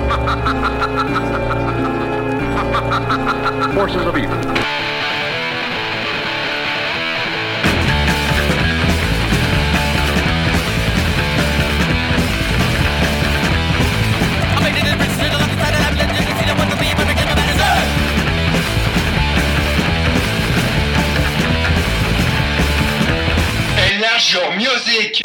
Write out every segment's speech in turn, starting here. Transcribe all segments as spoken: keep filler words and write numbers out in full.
Forces of evil. Music.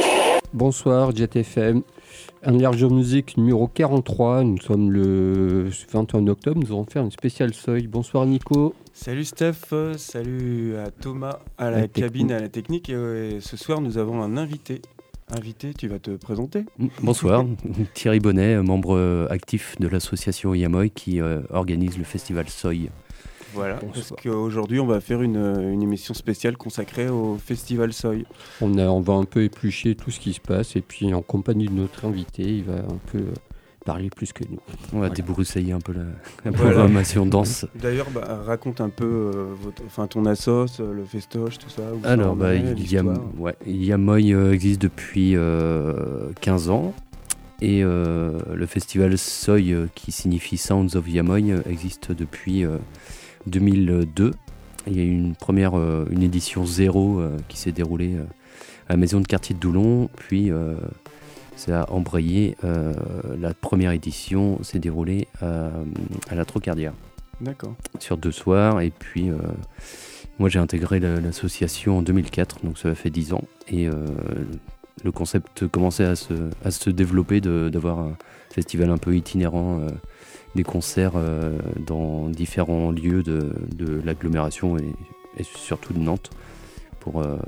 Bonsoir Jet F M, Enlarge Music numéro quarante-trois, nous sommes le vingt et un octobre, nous allons faire une spéciale Soy. Bonsoir Nico. Salut Steph, salut à Thomas, à la, la cabine, technique. à la technique, et, et ce soir nous avons un invité. Invité, tu vas te présenter. Bonsoir, Thierry Bonnet, membre actif de l'association Yamoy qui euh, organise le festival Soy. Voilà, Bonsoir. Parce qu'aujourd'hui on va faire une, une émission spéciale consacrée au Festival Soy. On, a, on va un peu éplucher tout ce qui se passe et puis en compagnie de notre invité, il va un peu parler plus que nous. On va voilà. débroussailler un peu la, la voilà. programmation danse. D'ailleurs, bah, raconte un peu euh, votre, enfin, ton assos, le festoche, tout ça. Alors, bah, il, y a, ouais, Yamoy euh, existe depuis euh, quinze ans. Et euh, le festival Soy, euh, qui signifie Sounds of Yamoy, euh, existe depuis euh, deux mille deux. Il y a eu une première euh, une édition zéro euh, qui s'est déroulée euh, à la maison de quartier de Doulon, puis euh, ça a embrayé. Euh, la première édition s'est déroulée à, à la Trocardière. D'accord. Sur deux soirs, et puis euh, moi j'ai intégré la, l'association en deux mille quatre, donc ça fait dix ans, et euh, le concept commençait à se, à se développer, de, d'avoir un festival un peu itinérant, euh, des concerts euh, dans différents lieux de, de l'agglomération et, et surtout de Nantes, pour, euh,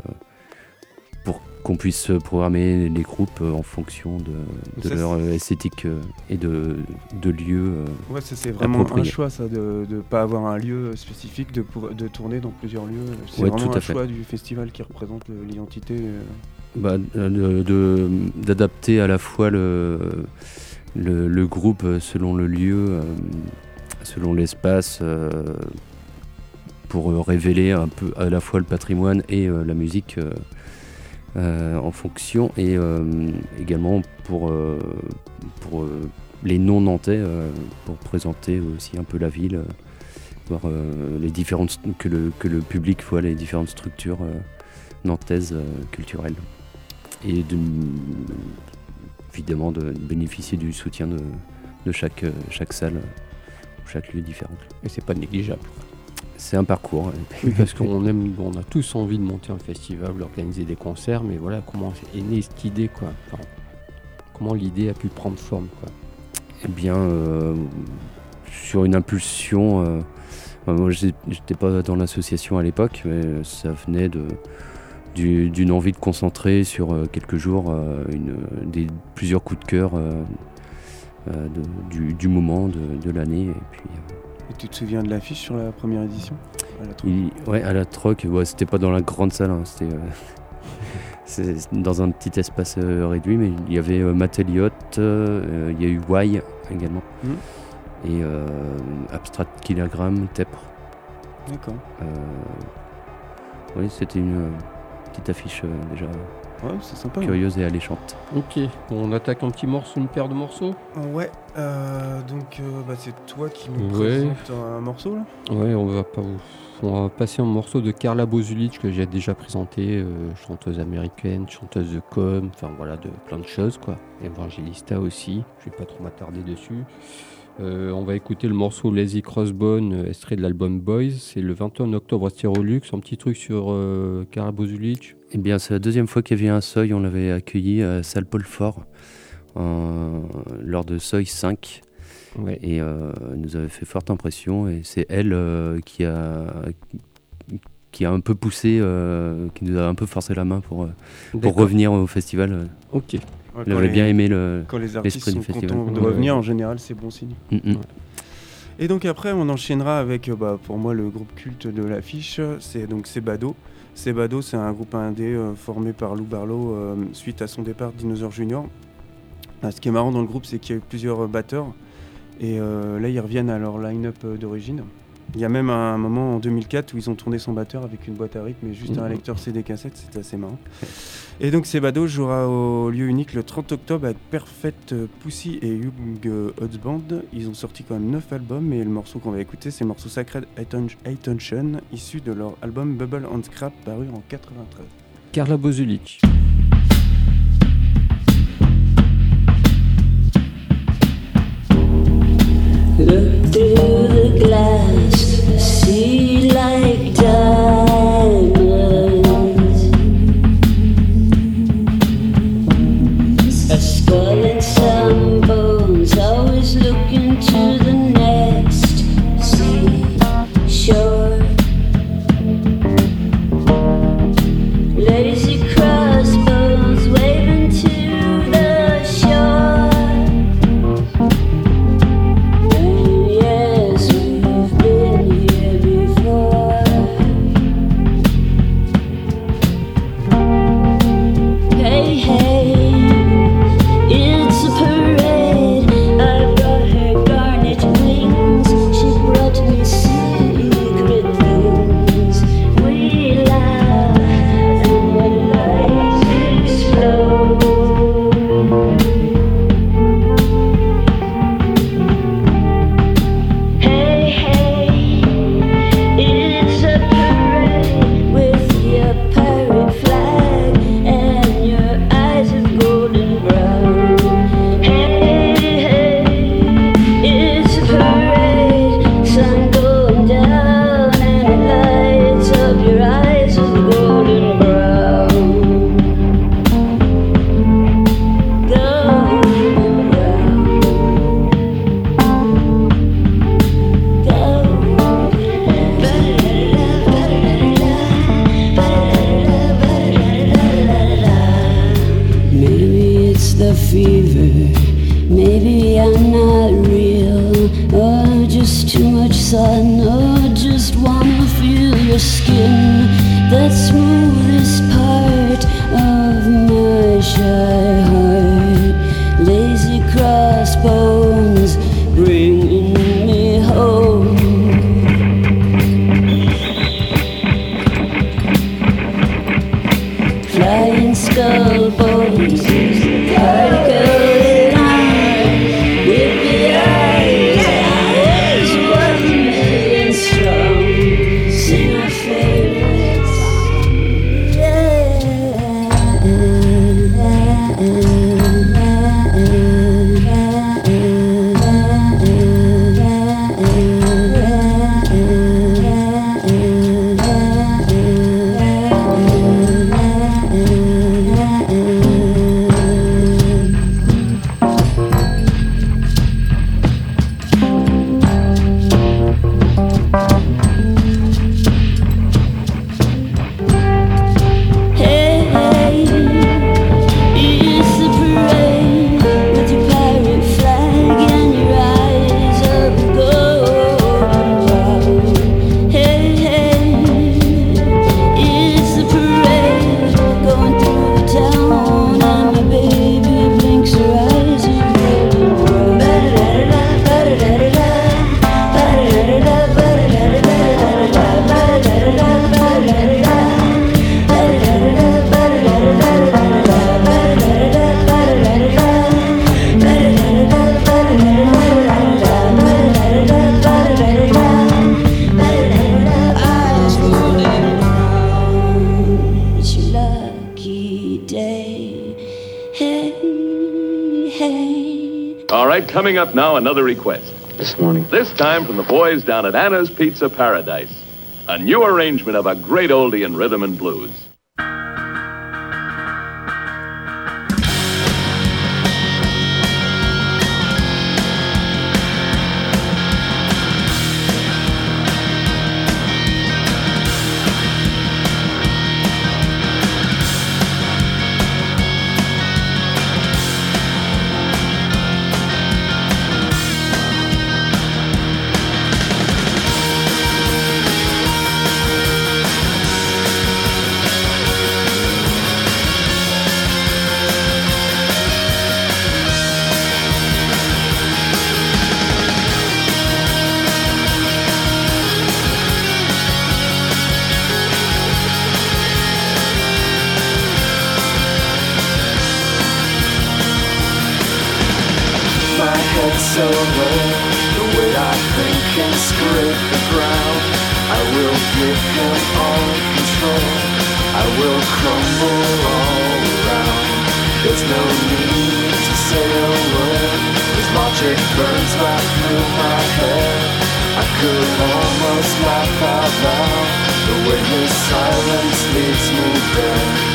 pour qu'on puisse programmer les groupes en fonction de, de ça, leur c'est... esthétique et de, de lieux. Ouais, ça, c'est vraiment un choix, ça, de ne pas avoir un lieu spécifique, de, pour, de tourner dans plusieurs lieux. C'est ouais, vraiment un choix du festival qui représente le, l'identité. Euh... Bah, de, de, d'adapter à la fois le, le, le groupe selon le lieu, euh, selon l'espace, euh, pour révéler un peu à la fois le patrimoine et euh, la musique euh, euh, en fonction, et euh, également pour, euh, pour euh, les non-nantais, euh, pour présenter aussi un peu la ville, euh, voir euh, les différentes, que, le, que le public voit les différentes structures euh, nantaises euh, culturelles. Et de, évidemment de bénéficier du soutien de, de chaque, chaque salle, chaque lieu différent. Et c'est pas négligeable. C'est un parcours. Oui, parce qu'on aime, on a tous envie de monter un festival, d'organiser des concerts, mais voilà, comment est née cette idée, quoi. Enfin, comment l'idée a pu prendre forme, quoi. Eh bien, euh, sur une impulsion, euh, moi j'étais pas dans l'association à l'époque, mais ça venait de Du, d'une envie de concentrer sur euh, quelques jours euh, une, des, plusieurs coups de cœur euh, euh, de, du, du moment, de, de l'année. Et, puis, euh... et tu te souviens de l'affiche sur la première édition à la Il, ouais, à la Troc, ouais, c'était pas dans la grande salle, hein, c'était euh, c'est dans un petit espace euh, réduit, mais il y avait euh, Matt Elliott, euh, il y a eu Y également, mmh. et euh, Abstract Kilogramme, Tepre. D'accord. Euh, oui, c'était une petite affiche euh, déjà ouais, c'est sympa, curieuse ouais. et alléchante. Ok, on attaque un petit morceau, une paire de morceaux. Ouais, euh, donc euh, bah, c'est toi qui nous ouais. présente un morceau là. Ouais, on va pas vous... on va passer un morceau de Carla Bozulic que j'ai déjà présenté, euh, chanteuse américaine, chanteuse de com, enfin voilà, de plein de choses quoi. Evangelista aussi, je vais pas trop m'attarder dessus. Euh, on va écouter le morceau Lazy Crossbone, extrait de l'album Boys. C'est le vingt et un octobre à Stérolux. Un petit truc sur euh, Carla Bozulic. Eh bien, c'est la deuxième fois qu'il y avait un Soy. On l'avait accueilli à Salle Paul Fort euh, lors de Soy cinq. Ouais. Et euh, elle nous avait fait forte impression. Et c'est elle euh, qui a qui a un peu poussé, euh, qui nous a un peu forcé la main pour pour revenir au festival. Ok. Ouais, J'aurais bien aimé le, quand les artistes l'esprit sont du festival. contents de revenir, en général, c'est bon signe. Mm-hmm. Ouais. Et donc après, on enchaînera avec, bah, pour moi, le groupe culte de l'affiche, c'est donc Sebado. Sebado, c'est un groupe indé euh, formé par Lou Barlow euh, suite à son départ de Dinosaur Junior. Ah, ce qui est marrant dans le groupe, c'est qu'il y a eu plusieurs batteurs. Et euh, là, ils reviennent à leur line-up d'origine. Il y a même un moment en deux mille quatre où ils ont tourné son batteur avec une boîte à rythme et juste Mmh. un lecteur C D cassette, c'était assez marrant. Et donc Sebado jouera au lieu unique le trente octobre avec Perfect Pussy et Young Odds Band. Ils ont sorti quand même neuf albums et le morceau qu'on va écouter c'est le morceau Sacred Attention issu de leur album Bubble and Scrap paru en quatre-vingt-treize. Carla Bozulic. Look through the glass, see like diamonds. A skull and some bones, always looking to the next seashore. Lazy crossbows waving to the shore. And yes, we've been here before. Hey, hey, it's a parade. I brought her garnet wings. She brought me secret things. We laugh and when lights explode. Hey, hey, it's a parade with your pirate flag and your eyes of golden brown. Hey, hey, it's a parade, sun going down and it lights up your eyes of golden brown. Golden brown. Maybe it's the fever, maybe I'm not real, or just too much sun, or just wanna feel your skin, that smoothest part of my shy heart. Lazy crossbones bringing me home. Flying skull bones is the party going on. With the eyes, one million strong. Sing our favorites. Hey, hey, it's the parade with your pirate flag and your eyes of golden brown. Hey, hey, it's the parade going through town and my baby blinks her eyes of golden brown. Ba-da-da-da-da, ba-da-da-da-da, ba-da-da-da-da, ba-da-da-da-da, ba-da-da-da-da, ba-da-da-da-da. It's your lucky day. Hey, hey. All right, coming up now, another request. This morning. This time from the boys down at Anna's Pizza Paradise. A new arrangement of a great oldie in rhythm and blues. shall learn the way I think and scrape the ground. I will give him all control. I will crumble all around. There's no need to say a word. His logic burns right through my head. I could almost laugh out loud the way his silence leads me there.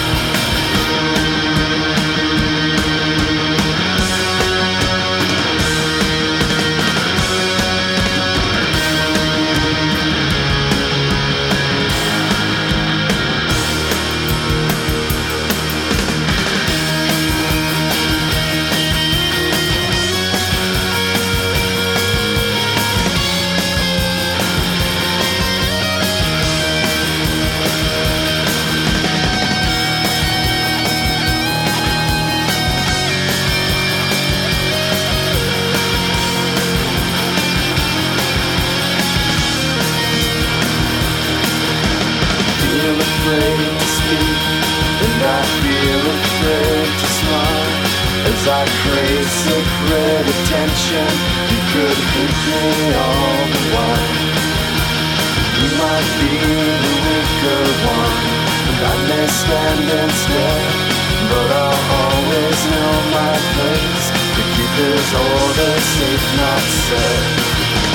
As I crave secret attention, you could hit me all the while. You might be the weaker one, and I may stand instead, but I'll always know my place to keep his order safe, not said.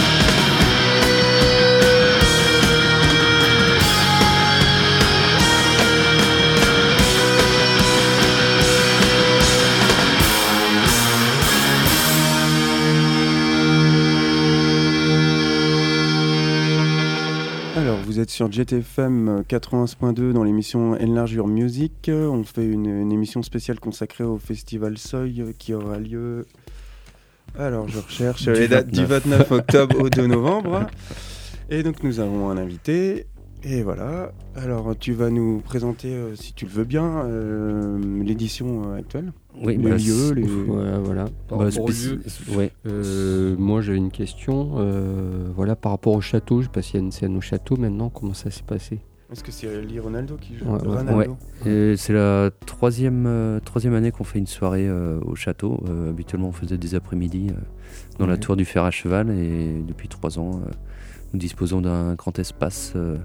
Vous êtes sur Jet F M quatre-vingt-un point deux dans l'émission Enlarge Your Music. On fait une, une émission spéciale consacrée au festival Soy qui aura lieu. Alors je recherche les dates du vingt-neuf octobre au deux novembre. Et donc nous avons un invité. Et voilà. Alors tu vas nous présenter, euh, si tu le veux bien, euh, l'édition euh, actuelle. Oui, les bah, lieux, les... Voilà, voilà. Par bah, rapport spéci... aux lieux, ouais. euh, moi j'ai une question. Euh, voilà, par rapport au château, je sais pas s'il y a une scène au château maintenant. Comment ça s'est passé? Est-ce que c'est Lee Ronaldo qui joue? Ouais, Ronaldo. ouais. Et c'est la troisième, euh, troisième année qu'on fait une soirée euh, au château. Euh, habituellement, on faisait des après-midi euh, dans ouais. la tour du fer à cheval. Et depuis trois ans, euh, nous disposons d'un grand espace euh,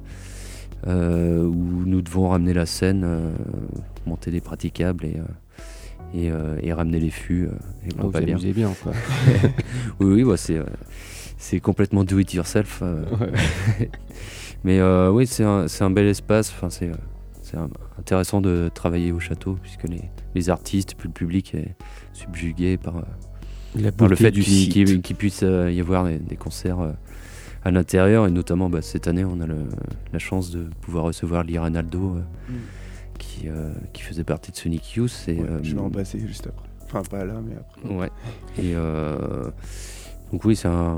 euh, où nous devons ramener la scène, euh, monter des praticables et... Euh, Et, euh, et ramener les fûts. Euh, et oh, vous bien. amusez bien, quoi. oui, oui, bah, c'est, euh, c'est complètement do it yourself. Euh. Ouais. Mais euh, oui, c'est un, c'est un bel espace. Enfin, c'est, c'est un, intéressant de travailler au château puisque les, les artistes, puis le public est subjugué par, La par le fait du qu'il, qu'il, site. qu'il puisse y avoir des, des concerts euh, à l'intérieur. Et notamment, bah, cette année, on a le, la chance de pouvoir recevoir Lee Ronaldo. Euh, mm. Qui, euh, qui faisait partie de Sonic Youth. Et, ouais, euh, je vais en passer juste après. Enfin, pas là, mais après. Ouais. Et euh, donc, oui, c'est un.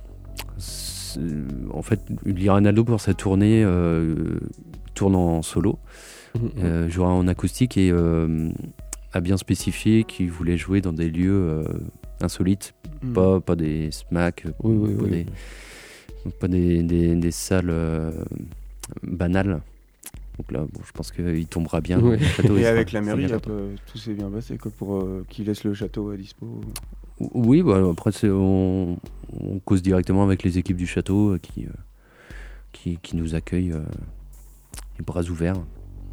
C'est, en fait, Lee Ronaldo, pour sa tournée, euh, tourne en solo, mmh. euh, jouera en acoustique et euh, a bien spécifié qu'il voulait jouer dans des lieux euh, insolites, mmh. pas, pas des smacks, oui, oui, pas, oui, des, oui. pas des, des, des salles euh, banales. Donc là, bon, je pense qu'il tombera bien. Oui. Le château, et sera, avec la mairie, peu, tout s'est bien passé quoi, pour euh, qu'il laisse le château à dispo. Oui, bah, après c'est, on, on cause directement avec les équipes du château euh, qui, euh, qui, qui nous accueillent euh, les bras ouverts.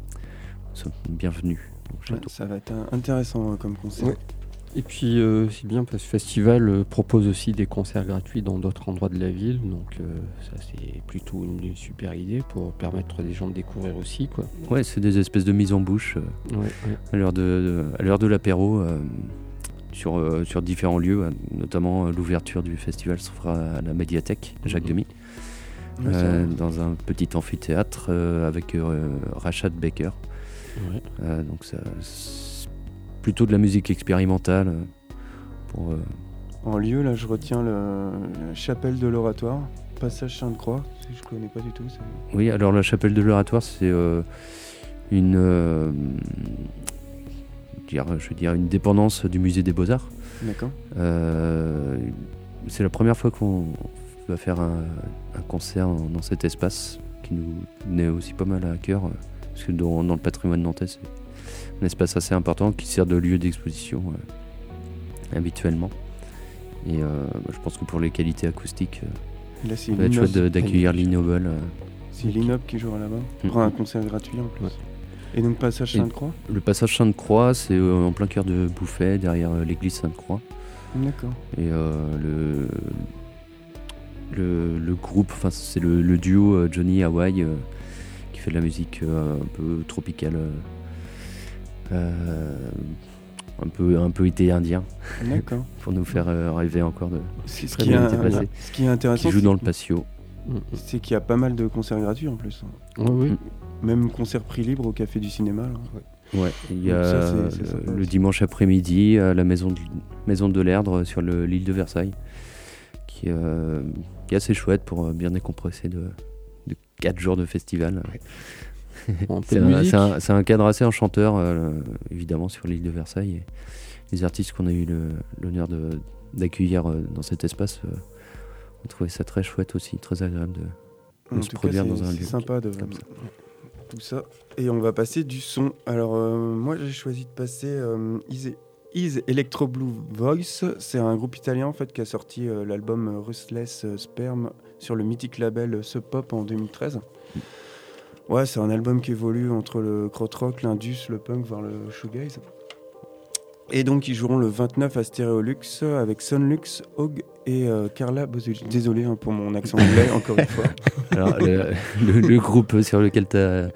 Bienvenue au château. Ouais, ça va être intéressant euh, comme concert. Ouais. Et puis euh, c'est bien parce que le festival euh, propose aussi des concerts gratuits dans d'autres endroits de la ville, donc euh, ça c'est plutôt une, une super idée pour permettre des gens de découvrir aussi, quoi. Ouais, c'est des espèces de mise en bouche euh, ouais, ouais. à l'heure de, de, à l'heure de l'apéro euh, sur, euh, sur différents lieux, euh, notamment euh, l'ouverture du festival se fera à la médiathèque Jacques mmh. Demy, ouais, euh, dans un petit amphithéâtre euh, avec euh, Rashad Baker. Ouais. Euh, donc ça, c'est plutôt de la musique expérimentale. Euh, pour, euh... En lieu, là, je retiens le, la chapelle de l'Oratoire, passage Sainte-Croix. Je connais pas du tout. C'est... Oui, alors la chapelle de l'Oratoire, c'est euh, une, euh, dire, je veux dire, une dépendance du musée des Beaux-Arts. D'accord. Euh, c'est la première fois qu'on va faire un, un concert dans, dans cet espace qui nous tenait aussi pas mal à cœur. Parce que dans, dans le patrimoine nantais, c'est un espace assez important qui sert de lieu d'exposition euh, habituellement. Et euh, bah, je pense que pour les qualités acoustiques, Là, c'est ça va être chouette de- d'accueillir l'Inoble. euh. C'est l'Inoble qui jouera là-bas. Mm. Pour un concert gratuit en plus. Ouais. Et donc, passage Et- Sainte-Croix. Le passage Sainte-Croix, c'est euh, en plein cœur de Bouffay, derrière euh, l'église Sainte-Croix. D'accord. Et euh, le, le, le groupe, enfin c'est le, le duo euh, Johnny Hawaii euh, qui fait de la musique euh, un peu tropicale, euh, euh, un peu un peu été indien, D'accord. pour nous faire euh, rêver encore de C'est- Ce très qui, est, bien été un- passé. ce qui est intéressant, qui joue c'est- dans le patio. c'est qu'il y a pas mal de concerts gratuits en plus. Ouais, oui. Mm. Même concert prix libre au Café du Cinéma. là. Ouais, il y Donc a ça, c'est- c'est le- sympa le aussi. dimanche après-midi à la maison de, maison de l'Erdre sur le- l'île de Versailles, qui, euh, qui est assez chouette pour euh, bien décompresser de, de quatre jours de festival. Bon, un peu C'est de un, musique. c'est un- c'est un cadre assez enchanteur, euh, évidemment, sur l'île de Versailles. Et les artistes qu'on a eu le- l'honneur de- d'accueillir euh, dans cet espace, euh, on trouvait ça très chouette aussi, très agréable de, de En se tout cas, produire c'est- dans un c'est lieu sympa de comme ça. tout ça. Et on va passer du son. Alors, euh, moi, j'ai choisi de passer euh, Is, Is Electro Blue Voice. C'est un groupe italien en fait qui a sorti euh, l'album euh, Ruthless euh, Sperm sur le mythique label euh, Sub Pop en deux mille treize. Ouais, c'est un album qui évolue entre le krautrock, l'indus, le punk, voire le shoegaze. Et donc, ils joueront le vingt-neuf à Stéréolux avec Sonlux, Hog et euh, Carla Bozulic. Désolé hein, pour mon accent anglais, encore une fois. Alors, le, le- le groupe sur lequel tu as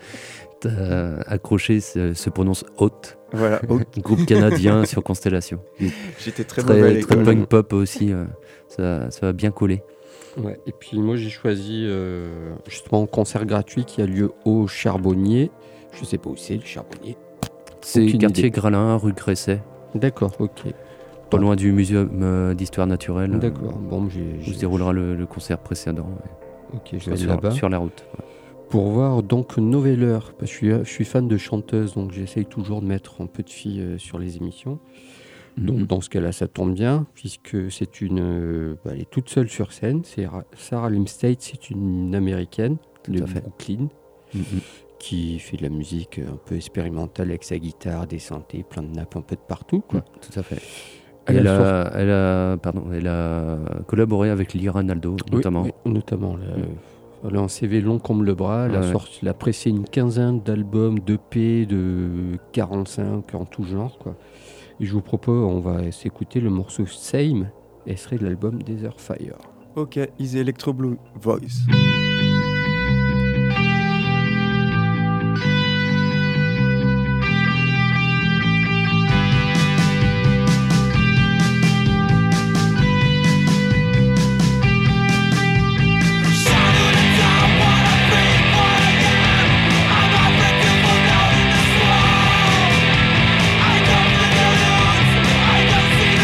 accroché se, se prononce Haute, Voilà, Hog. groupe canadien sur Constellation. J'étais très, mauvais à Très, très l'école. punk pop aussi, euh, ça, ça va bien coller. Ouais, et puis moi j'ai choisi euh, justement un concert gratuit qui a lieu au Charbonnier. Je sais pas où c'est le Charbonnier. C'est Aucune quartier idée. Gralin, rue Cresset, D'accord, ok. pas loin du muséum euh, d'histoire naturelle, D'accord. euh, Bon, j'ai, où j'ai- se déroulera le, le concert précédent, ouais, ok, je vais aller sur, là-bas sur la route. ouais. pour voir donc Noveller. Parce que je suis, je suis fan de chanteuse, donc j'essaye toujours de mettre un peu de filles euh, sur les émissions. Donc Mhm. dans ce cas-là, ça tombe bien, puisque c'est une, euh, bah, elle est toute seule sur scène. C'est Ra- Sarah Limstate, c'est une américaine de à fait. Brooklyn Mhm. qui fait de la musique un peu expérimentale avec sa guitare, des synthés, plein de nappes un peu de partout, quoi. Tout à fait. Elle Elle, a a, elle, a, pardon, elle a collaboré avec Lee Ranaldo, Oui, notamment. oui, notamment. Là, euh, elle a un C V long comme le bras. Elle a, Ouais. sorti, elle a pressé une quinzaine d'albums, d'E P, de quarante-cinq en tout genre, quoi. Et je vous propose, on va s'écouter le morceau Same, et ce serait de l'album Desert Fire. Ok, Is Electro Blue Voice.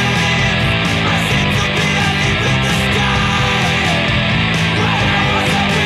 I seem to be a leaf in the sky. When I was a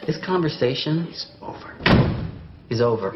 This conversation is over. Is over.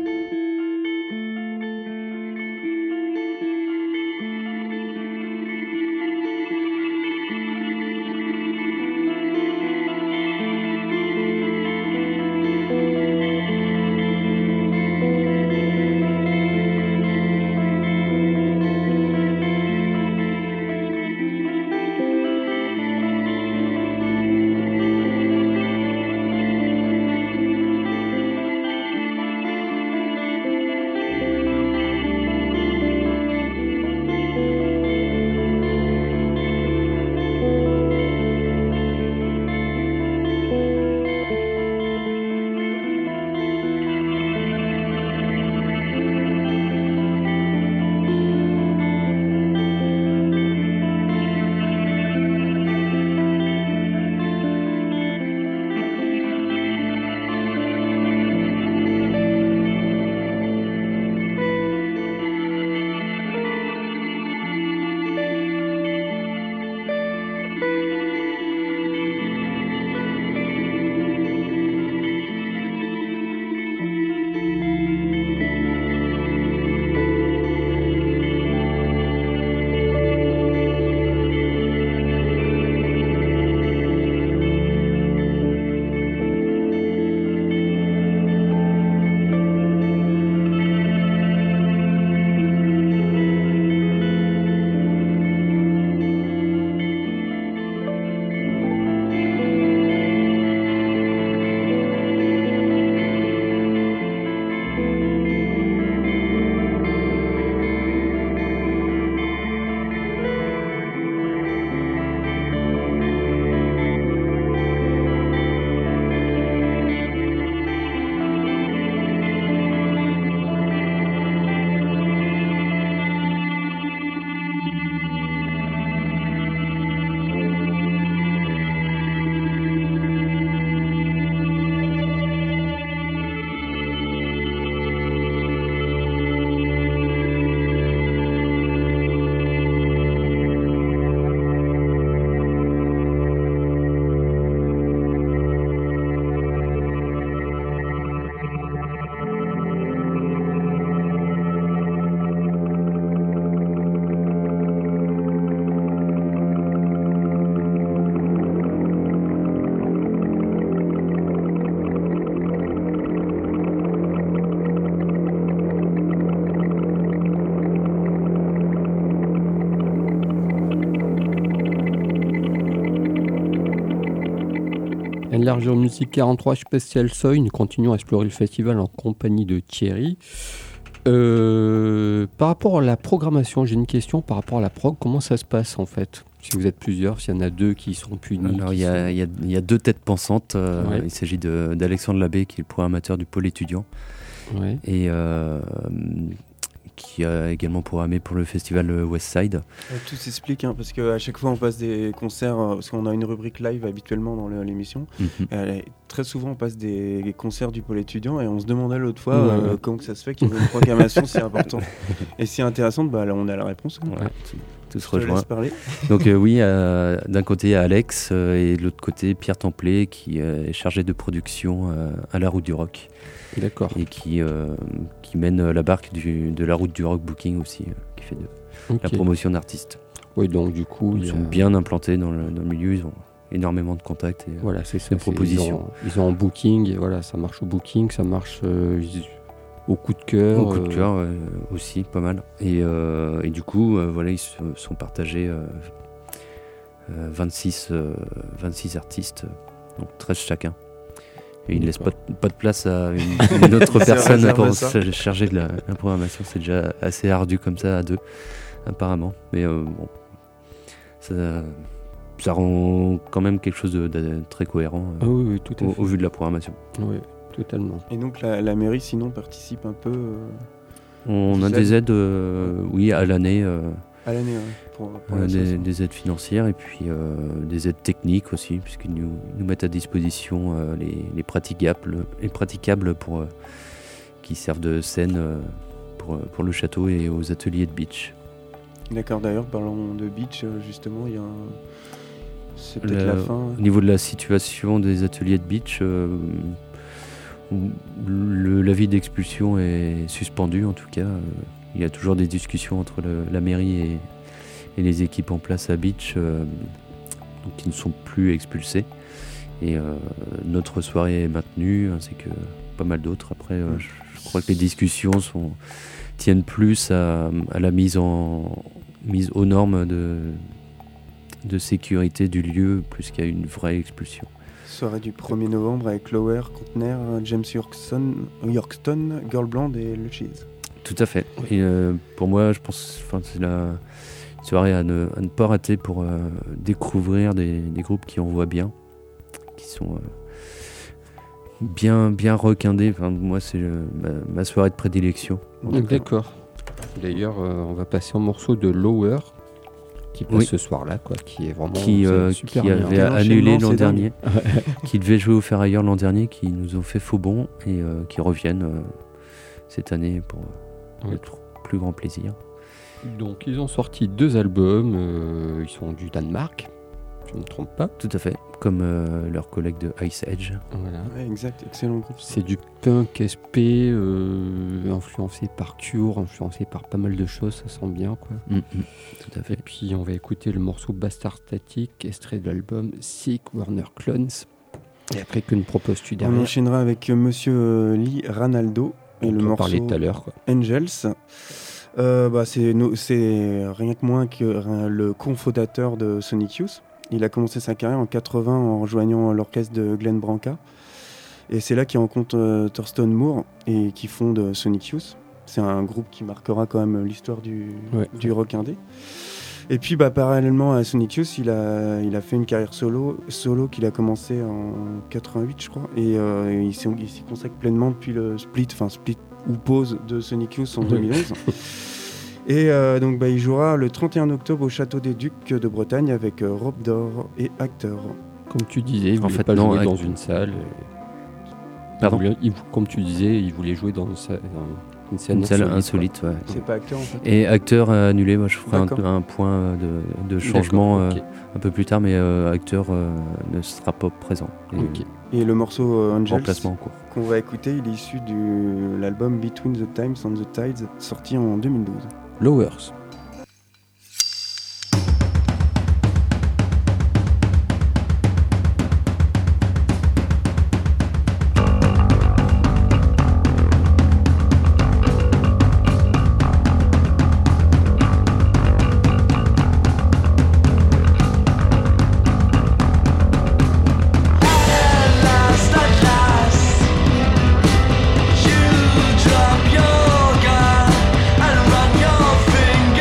Enlargeur Musique quarante-trois Spécial Seuil, nous continuons à explorer le festival en compagnie de Thierry. Euh, par rapport à la programmation, j'ai une question par rapport à la prog, comment ça se passe en fait ? Si vous êtes plusieurs, s'il y en a deux qui sont punis. Alors il y, sont... y, y a deux têtes pensantes. Euh, ouais. Il s'agit de, d'Alexandre Labbé, qui est le programmateur du pôle étudiant. Ouais. Et euh, qui a également programmé pour le festival Westside. Tout s'explique, hein, parce qu'à chaque fois on passe des concerts, euh, parce qu'on a une rubrique live habituellement dans le, l'émission. Mm-hmm. Et très souvent on passe des, des concerts du pôle étudiant et on se demandait l'autre fois ouais, euh, ouais. comment que ça se fait qu'il y ait une programmation si importante et si intéressante. Bah là on a la réponse. Hein. Ouais, tout, tout Je se te rejoint. laisse parler. Donc euh, oui, euh, d'un côté Alex euh, et de l'autre côté Pierre Templet, qui euh, est chargé de production euh, à la Route du Rock. D'accord. Et qui, euh, qui mène la barque du, de la Route du Rock Booking aussi, euh, qui fait de okay. la promotion d'artistes. Oui, donc du coup... Ils a... sont bien implantés dans le, dans le milieu, ils ont énormément de contacts et voilà, c'est ça, de propositions. Ils ont, ils ont un booking, et voilà, ça marche au booking, ça marche euh, au coup de cœur. Au coup de cœur euh, aussi, pas mal. Et, euh, et du coup, euh, voilà, ils se sont partagés euh, euh, vingt-six, euh, vingt-six artistes, donc treize chacun. Et il ne laisse pas, pas de place à une, une autre personne pour se charger de la, la programmation. C'est déjà assez ardu comme ça à deux, apparemment. Mais euh, bon, ça, ça rend quand même quelque chose de, de très cohérent euh, ah oui, oui, tout à au, fait. au vu de la programmation. Oui, totalement. Et donc la, la mairie, sinon, participe un peu euh, On a aides. des aides, euh, oui, à l'année. Euh, à l'année, ouais, pour, pour euh, des, des aides financières et puis euh, des aides techniques aussi, puisqu'ils nous, nous mettent à disposition euh, les, les, praticables, les praticables pour, euh, qui servent de scène euh, pour, pour le château et aux ateliers de beach. D'accord, d'ailleurs, parlons de beach, justement, il y a un... C'est peut-être Le- la fin. Au niveau de la situation des ateliers de beach, euh, le- l'avis d'expulsion est suspendu en tout cas. Euh, il y a toujours des discussions entre le- la mairie et, et les équipes en place à beach, euh, donc qui ne sont plus expulsés. Et euh, notre soirée est maintenue, ainsi que pas mal d'autres. Après, euh, je, je crois que les discussions sont, tiennent plus à, à la mise, en, mise aux normes de, de sécurité du lieu, plus qu'à une vraie expulsion. Soirée du premier novembre avec Lower, Contener, James Yorkston, Yorkston, Girl Blonde et Le Cheese. Tout à fait. Et euh, pour moi, je pense que c'est la soirée à ne, à ne pas rater pour euh, découvrir des, des groupes qui envoient bien, qui sont euh, bien, bien requindés. Enfin, moi, c'est euh, ma, ma soirée de prédilection. D'accord. D'ailleurs, euh, on va passer en morceau de Lower qui passe Oui. ce soir-là, quoi, qui est vraiment Qui, c'est euh, super qui bien. avait Quel annulé enchaînement, l'an c'est dernier, qui devait jouer au Ferrailleur l'an dernier, qui nous ont fait faux bond et euh, qui reviennent euh, cette année pour euh, Oui. notre plus grand plaisir. Donc, ils ont sorti deux albums. euh, ils sont du Danemark, je ne me trompe pas. Tout à fait, comme euh, leurs collègues de Ice Edge. Voilà. Ouais, exact, excellent groupe. C'est du punk S P, euh, influencé par Cure, influencé par pas mal de choses, ça sent bien, quoi. Mm, mm, tout à Et fait. puis on va écouter le morceau Bastard Static, extrait de l'album Sick Warner Clones. Et après, que nous proposes-tu On derrière? enchaînera avec euh, Monsieur euh, Lee Ranaldo et On le en morceau parlait tout à l'heure, quoi. Angels. Euh, bah, c'est, no- c'est rien que moins que euh, le cofondateur de Sonic Youth. Il a commencé sa carrière en quatre-vingts en rejoignant l'orchestre de Glenn Branca. Et c'est là qu'il rencontre euh, Thurston Moore et qui fonde Sonic Youth. C'est un groupe qui marquera quand même l'histoire du, Ouais. du rock indé. Et puis bah, parallèlement à Sonic Youth, il a, il a fait une carrière solo, solo qu'il a commencé en quatre-vingt-huit je crois. Et euh, il, s'y, il s'y consacre pleinement depuis le split, enfin split ou pause de Sonic Youth en Oui. deux mille onze. Et euh, donc bah, il jouera le trente et un octobre au Château des Ducs de Bretagne avec euh, Rob Dor et Acteur. Comme tu disais, il En voulait fait, pas non, jouer avec- dans une salle. Il Pardon voulait- il- comme tu disais, il voulait jouer dans une salle, dans une scène Une salle insolite, insolite, ouais. C'est pas Acteur en fait. Et acteur euh, annulé, moi je ferai un, D'accord. un point de, de quoi. changement D'accord, ok. euh, un peu plus tard, mais euh, acteur euh, ne sera pas présent. Et, Ok. Et le morceau euh, Angels Remplacement en cours. qu'on va écouter, il est issu de l'album Between the Times and the Tides, sorti en deux mille douze. Lowers. Last at last, you drop your gun and run your finger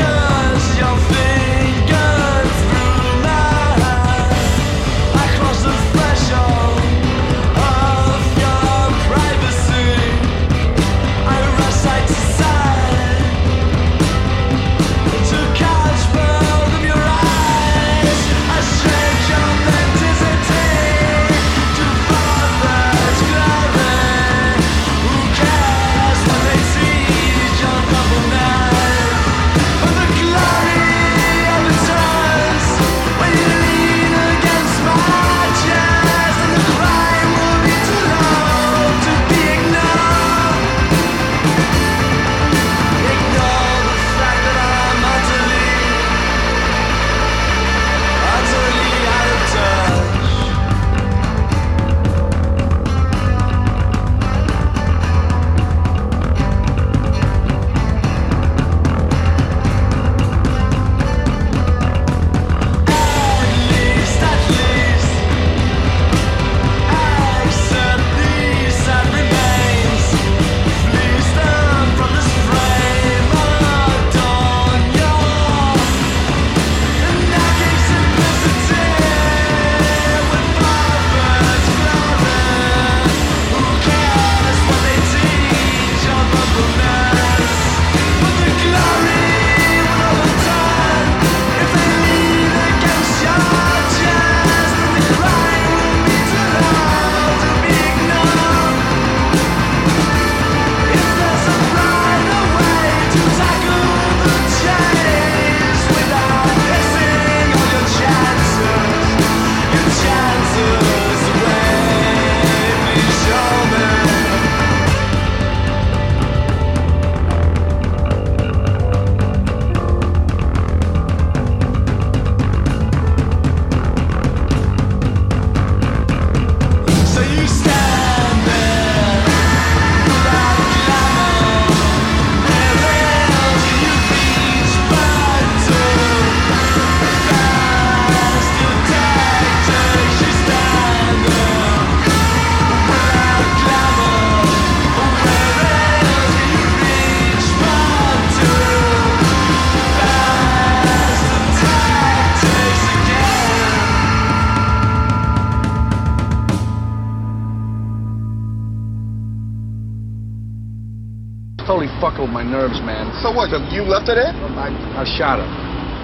totally fucking with my nerves, man. So what? You left her there? I, I shot her.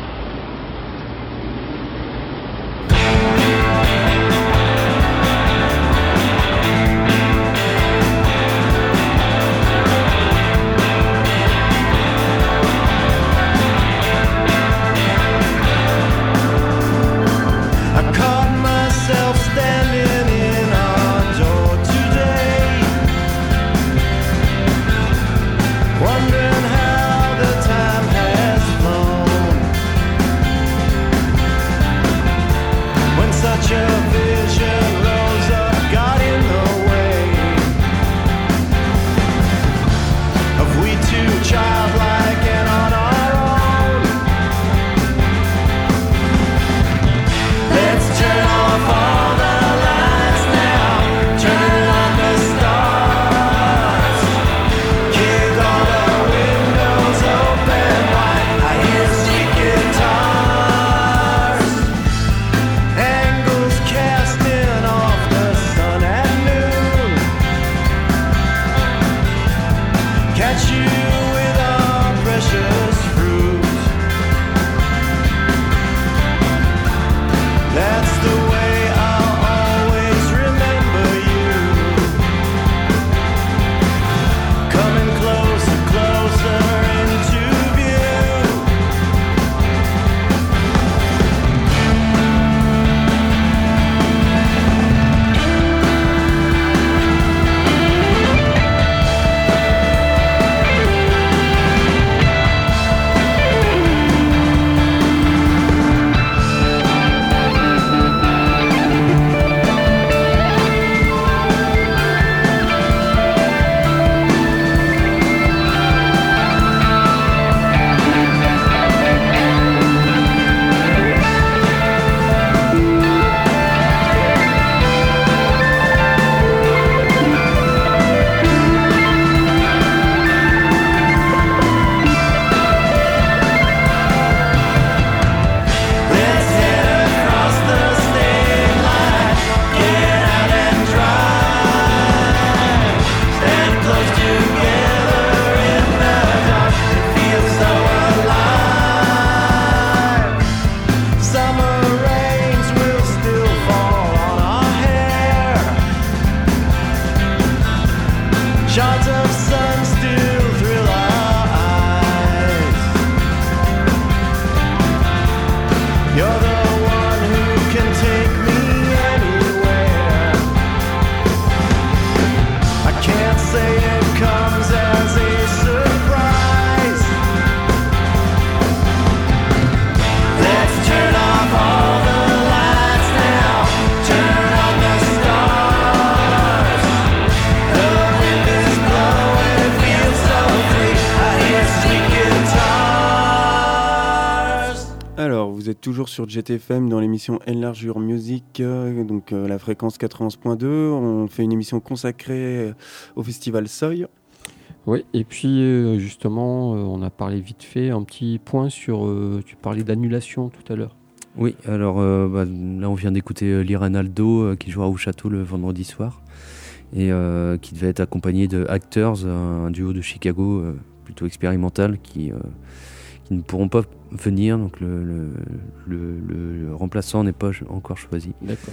Toujours sur Jet F M dans l'émission Enlarge Your Music, euh, donc euh, la fréquence quatre-vingt-onze point deux. On fait une émission consacrée au festival Soy. Oui, et puis euh, justement, euh, on a parlé vite fait, un petit point sur. Euh, tu parlais d'annulation tout à l'heure. Oui, alors euh, bah, là on vient d'écouter euh, Liranaldo euh, qui jouera au château le vendredi soir et euh, qui devait être accompagné de Actors, un, un duo de Chicago euh, plutôt expérimental qui. Euh, qui ne pourront pas venir, donc le, le, le, le remplaçant n'est pas encore choisi. D'accord.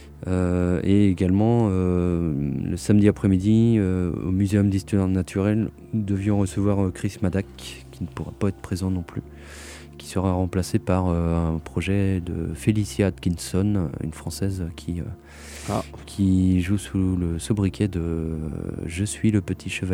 Euh, et également, euh, le samedi après-midi, euh, au Muséum d'Histoire Naturelle, nous devions recevoir Chris Maddock, qui ne pourra pas être présent non plus, qui sera remplacé par euh, un projet de Felicia Atkinson, une Française qui, euh, ah. qui joue sous le sobriquet de euh, « Je suis le petit chevalier ».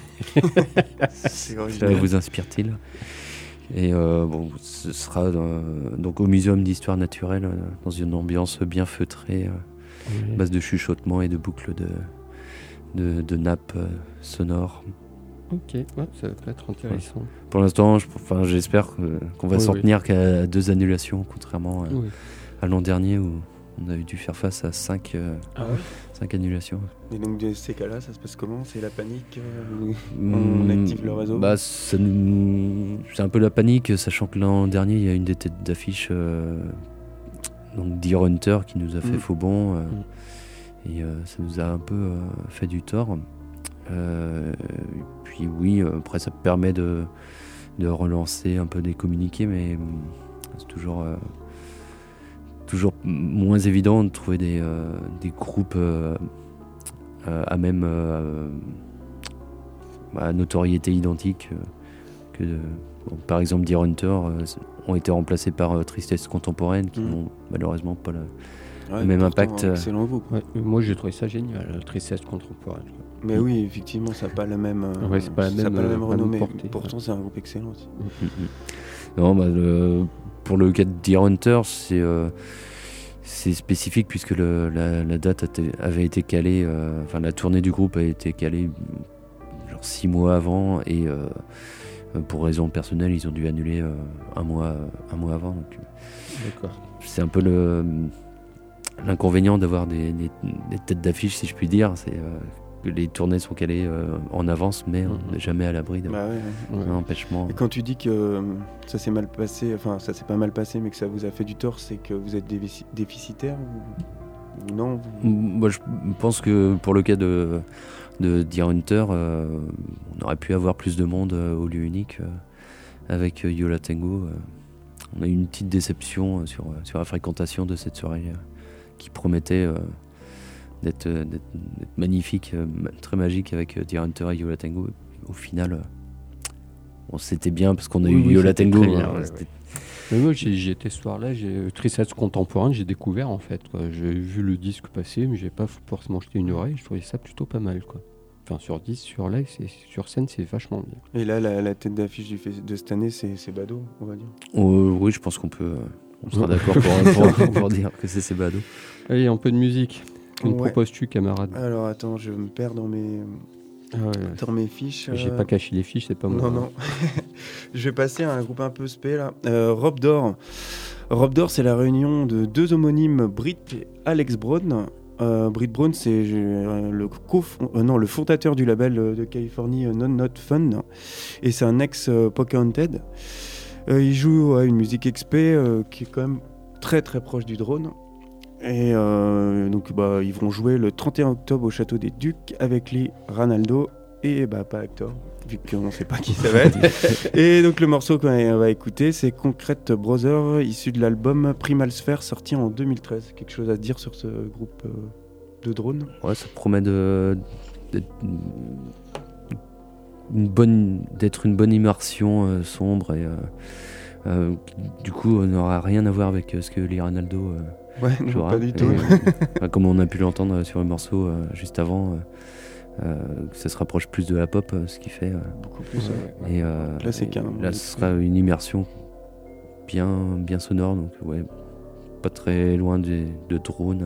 Ça vous inspire-t-il ? Et euh, bon, ce sera euh, donc au Muséum d'Histoire Naturelle, euh, dans une ambiance bien feutrée, euh, oui. base de chuchotements et de boucles de, de, de nappes euh, sonores. Ok, ouais, ça peut être intéressant. Ouais. Pour l'instant, je, enfin, j'espère que, qu'on va oui, s'en oui. tenir qu'à deux annulations, contrairement à, oui. à l'an dernier où on avait dû faire face à cinq, euh, ah ouais. cinq annulations. Et donc de ces cas-là, ça se passe comment ? C'est la panique euh, On mmh, active le réseau bah, ça nous... C'est un peu la panique, sachant que l'an dernier, il y a une des têtes d'affiche, euh, donc Deer Hunter, qui nous a fait mmh. faux bond. Euh, mmh. Et euh, ça nous a un peu euh, fait du tort. Euh, et puis oui, euh, après ça permet de, de relancer un peu des communiqués, mais hum, c'est toujours, euh, toujours moins évident de trouver des, euh, des groupes euh, euh, à même euh, à notoriété identique euh, que de, bon, par exemple Deer Hunter euh, ont été remplacés par euh, Tristesse Contemporaine qui Mm. n'ont malheureusement pas la, Ouais, le même pourtant, impact. un excellent groupe. Ouais, moi j'ai trouvé ça génial, la tristesse contemporaine. quoi. Mais oui, effectivement, ça n'a pas la même, euh, Ouais, c'est pas la ça a même, pas la même euh, renommée. portée, Pourtant, c'est un groupe excellent aussi. Mm, mm. Non, bah, le- pour le cas de Deer Hunter, c'est euh, c'est spécifique puisque le- la, la date a été- avait été calée, euh, enfin la tournée du groupe a été calée genre six mois avant et euh, pour raisons personnelles, ils ont dû annuler euh, un mois un mois avant. Donc, D'accord. c'est un peu le l'inconvénient d'avoir des, des- des têtes d'affiche, si je puis dire, c'est euh, que les tournées sont calées euh, en avance, mais on Mhm. n'est jamais à l'abri d'un Bah ouais, ouais. Ouais. d'un empêchement. Et quand tu dis que euh, ça s'est mal passé, enfin ça s'est pas mal passé, mais que ça vous a fait du tort, c'est que vous êtes défici- déficitaire ou, ou non vous- Moi, je pense que pour le cas de, de Deer Hunter, euh, on aurait pu avoir plus de monde euh, au lieu unique euh, avec euh, Yola Tango. euh. On a eu une petite déception euh, sur, sur la fréquentation de cette soirée euh, qui promettait euh, d'être, euh, d'être- d'être magnifique, euh, ma- très magique avec euh, Deer Hunter et Yola Tango. Au final, euh, bon, c'était bien parce qu'on a Oui, eu oui, Yola c'était Tango. très bien, hein, ouais, c'était- Mais moi j'ai- j'y étais ce soir-là, j'ai tristesse contemporaine, j'ai découvert en fait. quoi. J'ai vu le disque passer, mais j'ai pas forcément jeté une oreille. Je trouvais ça plutôt pas mal, quoi. Enfin sur dix, sur live, c'est, sur scène, c'est vachement bien. Et là, la, la tête d'affiche du fes- de cette année, c'est, c'est Bado, on va dire. Oh, oui, je pense qu'on peut. euh, on sera d'accord pour, pour- pour dire que c'est Sebado. Allez, un peu de musique. Que me Ouais. proposes-tu, camarade? Alors attends, je me perds dans mes, Ah ouais, dans mes fiches. J'ai euh, pas caché les fiches, c'est pas moi. Non, non. Je vais passer à un groupe un peu spé là. Euh, Robe d'Or. Robe d'Or, c'est la réunion de deux homonymes, Britt et Alex Brown. Euh, Britt Brown, c'est euh, le, co- euh, non, le fondateur du label euh, de Californie euh, Non Not Fun. Et c'est un ex euh, Pocahontas. Euh, il joue ouais, une musique X P euh, qui est quand même très très proche du drone. Et euh, donc bah, ils vont jouer le trente et un octobre au Château des Ducs avec les Ranaldo et bah, pas Hector, vu qu'on ne sait pas qui ça va être. Et donc le morceau qu'on va écouter, c'est Concrete Brother, issu de l'album Primal Sphere, sorti en deux mille treize. Quelque chose à dire sur ce groupe euh, de drones? Ouais, ça promet de, d'être une bonne, d'être une bonne immersion euh, sombre et euh, euh, qui, du coup euh, n'aura rien à voir avec euh, ce que les Ranaldo euh, Ouais, non, jouera. pas du Et, tout. euh, comme on a pu l'entendre sur le morceau euh, juste avant, euh, euh, que ça se rapproche plus de la pop, euh, ce qui fait. euh, Beaucoup plus. Ouais. ouais. et euh, Là, c'est et carrément là, ce sera une immersion bien, bien sonore, donc ouais, pas très loin des, de drones.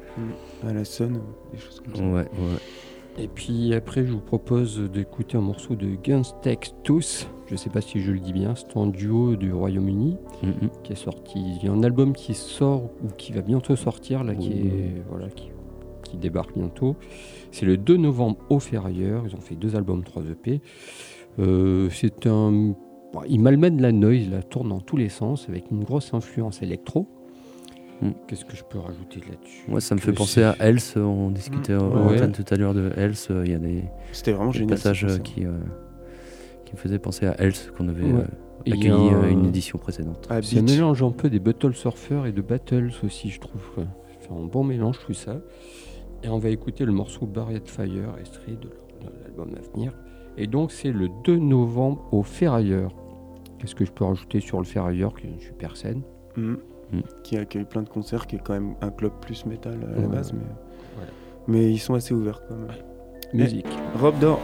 À la Sun, des choses comme ça. Ouais, ouais. Et puis après, je vous propose d'écouter un morceau de Guns Textus. Je sais pas si je le dis bien, c'est un duo du Royaume-Uni Mhm. qui est sorti. Il y a un album qui sort ou qui va bientôt sortir, là, qui, Ouh. est, voilà, qui, qui débarque bientôt. C'est le deux novembre au Ferrailleur. Ils ont fait deux albums, trois E P. Euh, c'est un. Bon, ils malmènent la noise, la tournent dans tous les sens avec une grosse influence électro. Mm. Qu'est-ce que je peux rajouter là-dessus? Moi, ça me Que fait penser c'est- à Else. On discutait Mm. en Ouais. antenne tout à l'heure de Else. Il y a des, C'était vraiment des génial. passages c'est euh, pour ça. qui, euh, qui me faisaient penser à Else qu'on avait Ouais. euh, Et il y a accueilli un- euh, une édition précédente. Ah, Ça Beach. mélange un peu des Battle Surfer et de Battles aussi, je trouve. quoi. C'est un bon mélange, tout ça. Et on va écouter le morceau Barrier Fire, extrait de leur- de l'album à venir. Et donc, c'est le deux novembre au Ferrailleur. Qu'est-ce que je peux rajouter sur le Ferrailleur, qui est une super scène? Mhm. Mm. Qui accueille plein de concerts, qui est quand même un club plus métal à la Ouais. base, mais, Voilà. mais ils sont assez ouverts quand même. Musique. Robe d'Or.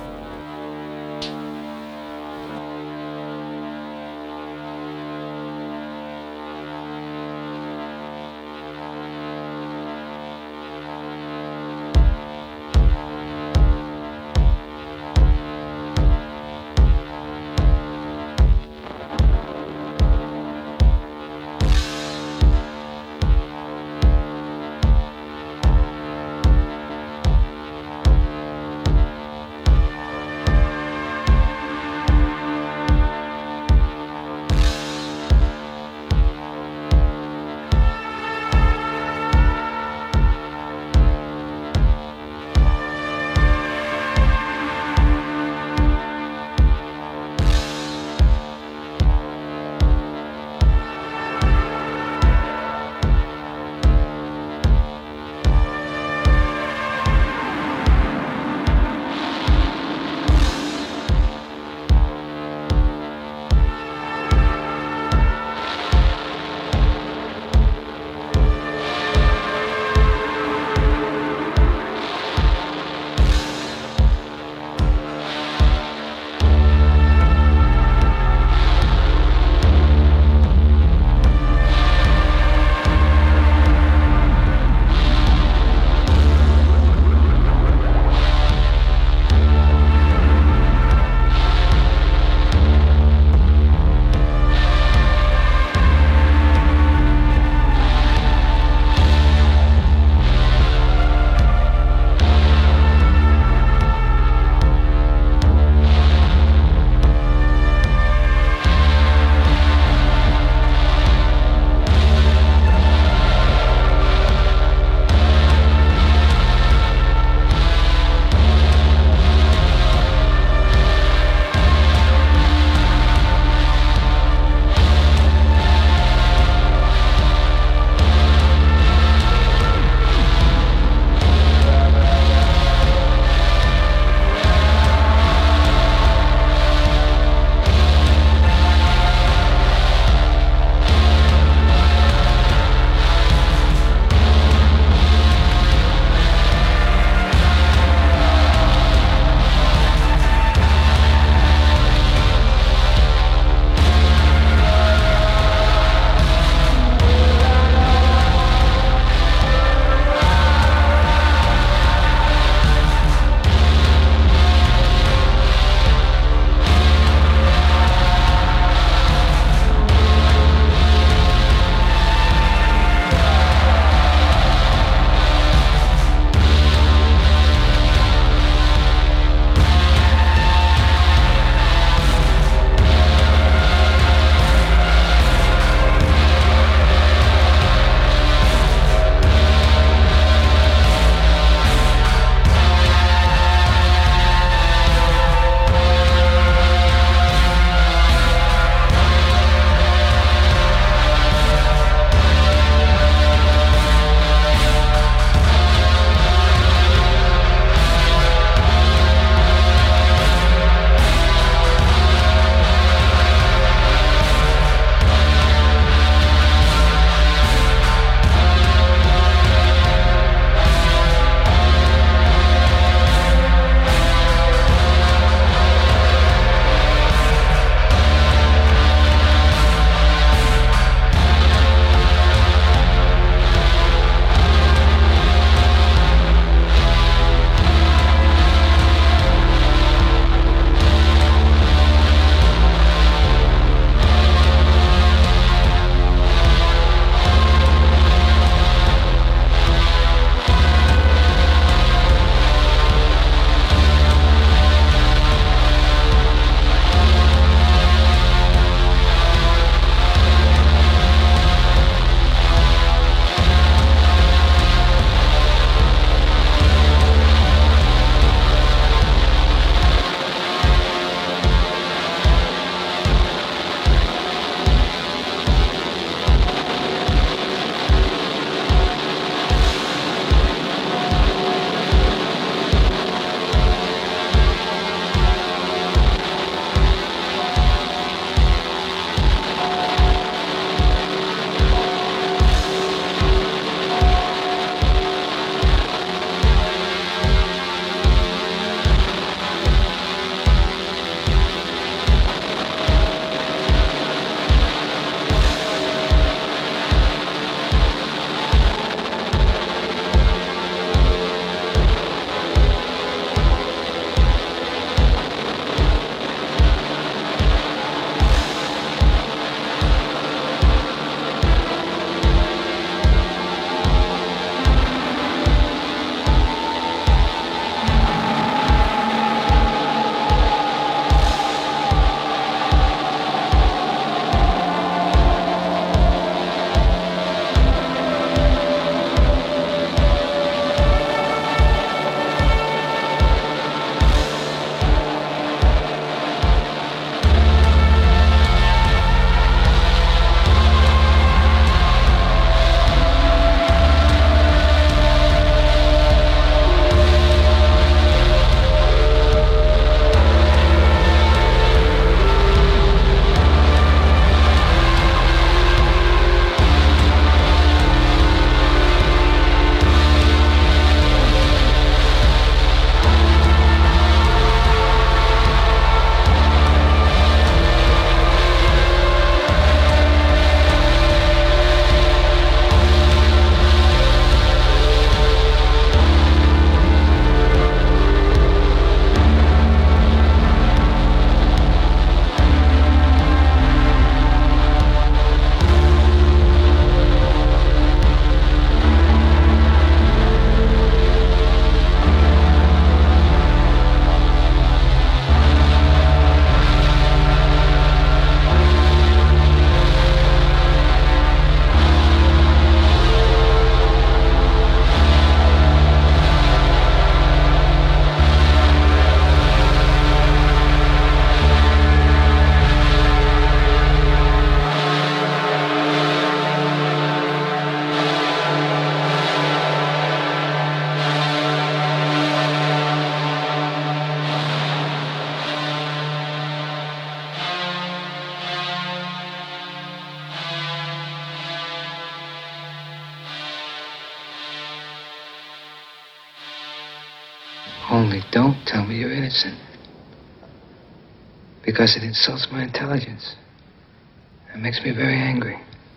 I Only don't tell me you're innocent. Because it insults my intelligence. It makes me very angry.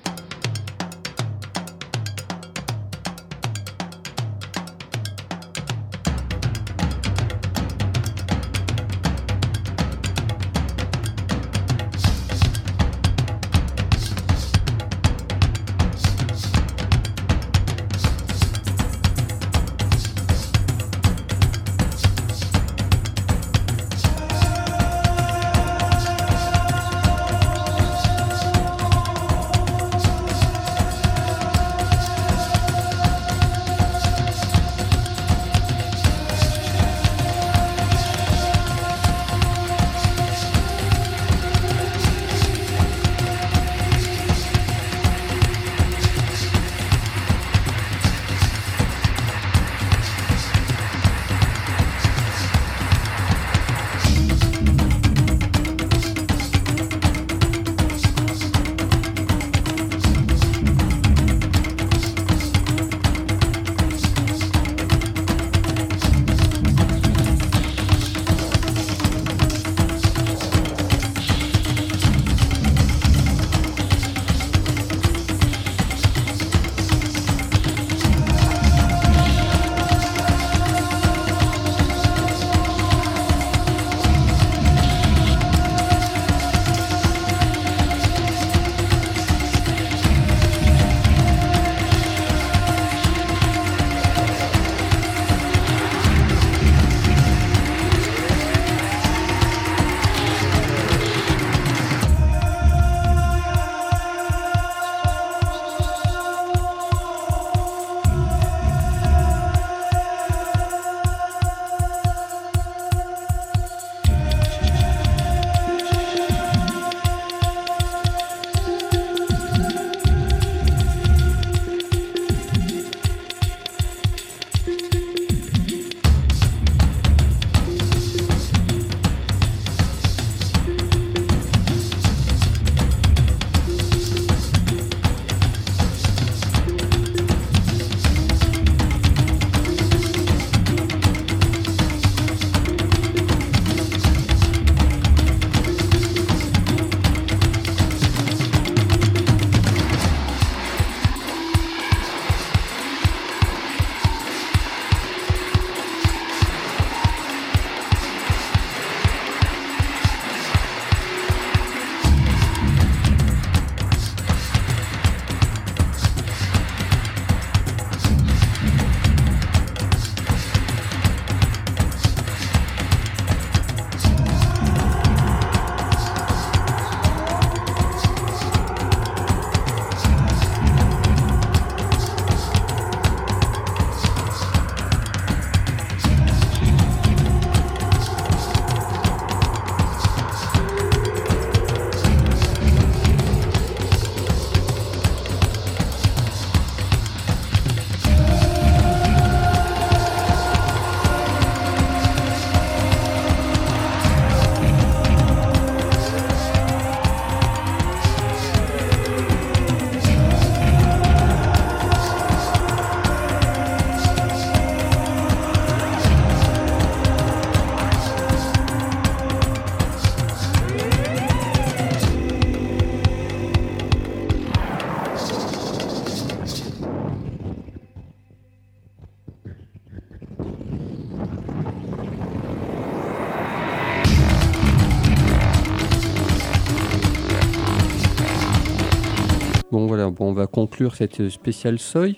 Bon voilà, bon, on va conclure cette spéciale Soy.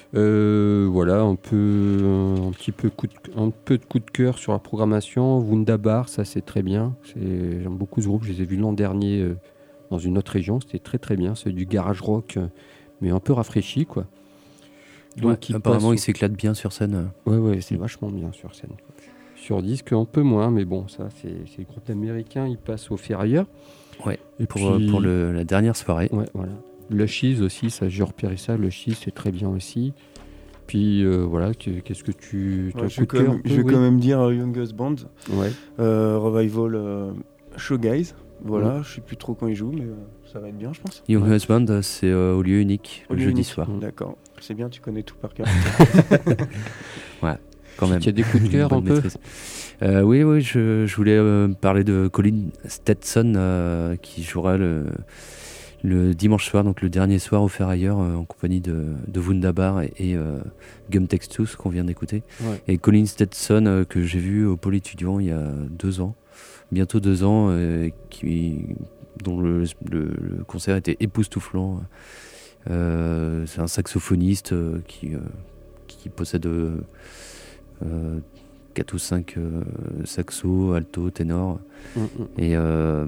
Euh, voilà, un peu, un petit peu, coup de, un peu de coup de cœur sur la programmation. Wunderbar, ça c'est très bien. C'est, j'aime beaucoup ce groupe. Je les ai vus l'an dernier euh, dans une autre région. C'était très très bien. C'est du garage rock, euh, mais un peu rafraîchi, quoi. Donc, ouais, il apparemment, passe... il s'éclate bien sur scène. Ouais, ouais, c'est vachement bien sur scène. Sur disque, un peu moins, mais bon, ça, c'est, c'est le groupe américain. Il passe au Ferrailleur. Ouais. Et pour puis... pour le, la dernière soirée. Ouais, voilà. Le Cheese aussi, ça, j'ai repéré ça. Le Cheese, c'est très bien aussi. Puis euh, voilà, qu'est-ce que tu. Ouais, je vais, quand même, je vais oui. quand même dire uh, Youngest Band. Ouais. Euh, Revival uh, Show Guys. Voilà, ouais. Je sais plus trop quand ils jouent, mais euh, ça va être bien, je pense. Youngest ouais. Band, c'est euh, au lieu unique, au le lieu jeudi unique. soir. D'accord, c'est bien, tu connais tout par cœur. Ouais. quand même. Tu as des coups de cœur un peu euh, Oui, oui, je, je voulais euh, parler de Colin Stetson euh, qui jouera le, le dimanche soir, donc le dernier soir au Ferrailleur euh, en compagnie de, de Wunderbar et, et euh, Gum Textus qu'on vient d'écouter. Ouais. Et Colin Stetson euh, que j'ai vu au Pôle étudiant il y a deux ans, bientôt deux ans, euh, qui, dont le, le, le concert était époustouflant. Euh, c'est un saxophoniste euh, qui, euh, qui possède euh, euh, quatre ou cinq euh, saxos, alto, ténor, mm-hmm. et euh,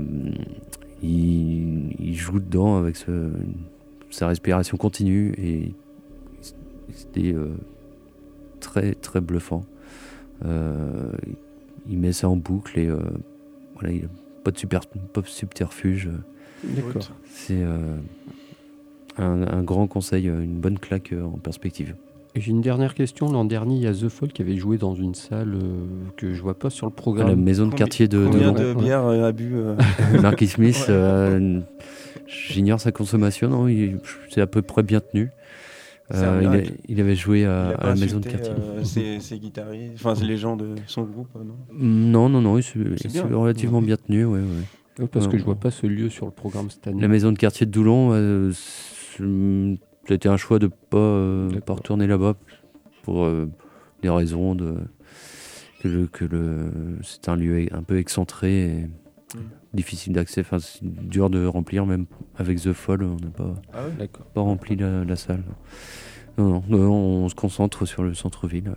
il, il joue dedans avec ce, sa respiration continue, et c'était euh, très très bluffant. Euh, il met ça en boucle et euh, voilà, il n'a pas de super, pas de subterfuge. D'accord. C'est euh, un, un grand conseil, une bonne claque en perspective. Et j'ai une dernière question. L'an dernier, il y a The Fall qui avait joué dans une salle euh, que je vois pas sur le programme. À la maison de quartier de Combien de, de bières euh, a bu euh... Marquis Smith, ouais. euh, j'ignore sa consommation, non, il, c'est à peu près bien tenu. Euh, il, a, il avait joué à, il à la maison de quartier. Euh, ses, ses guitaristes, enfin les gens de son groupe, non Non, non, non, c'est, c'est, c'est bien. relativement ouais. bien tenu, ouais, ouais. ouais parce ouais, que je vois pas ce lieu sur le programme cette année. La maison de quartier de Doulon, euh, c'était un choix de pas, euh, pas retourner là-bas pour euh, des raisons de que le que le c'est un lieu un peu excentré et mm. difficile d'accès. Enfin, c'est dur de remplir, même avec The Fall, on n'a pas ah ouais pas rempli la, la salle. Non, non, non, on se concentre sur le centre-ville.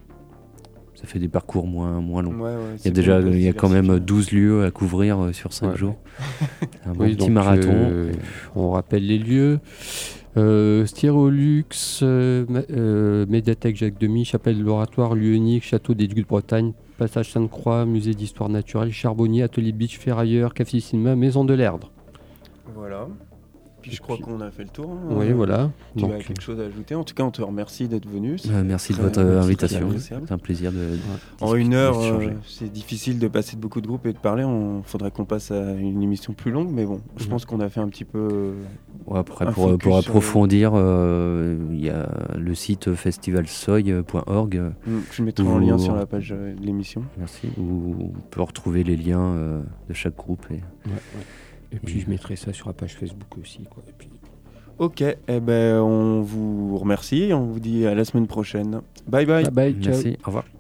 Ça fait des parcours moins, moins longs. Ouais, ouais, il y a déjà il y a quand même douze lieux à couvrir sur cinq ouais. jours. Un bon oui, petit donc, marathon. Euh, on rappelle les lieux. Euh, Styrolux, euh, euh, Médiathèque Jacques Demy, Chapelle de l'Oratoire, lieu unique, Château des Ducs de Bretagne, Passage Sainte-Croix, Musée d'Histoire Naturelle, Charbonnier, Atelier Beach, Ferrailleur, Café Cinéma, Maison de l'Erdre. Voilà. Puis je crois puis... qu'on a fait le tour. Hein. Oui, voilà. Tu Donc, as quelque chose à ajouter? En tout cas, on te remercie d'être venu. Euh, merci de votre euh, invitation. C'est un plaisir de. Ouais. En une heure, euh, c'est difficile de passer de beaucoup de groupes et de parler. Il faudrait qu'on passe à une émission plus longue, mais bon, je mmh. pense qu'on a fait un petit peu. Euh, ouais, après, pour, pour approfondir, il euh, y a le site festivalsoy point org. Mmh, je mettrai où... en lien sur la page de l'émission. Merci. Où on peut retrouver les liens euh, de chaque groupe. Et... Ouais, ouais. Et puis et... je mettrai ça sur la page Facebook aussi, quoi. Et puis... Ok, eh ben, on vous remercie et on vous dit à la semaine prochaine. Bye bye. Bye bye, ciao. Merci, au revoir.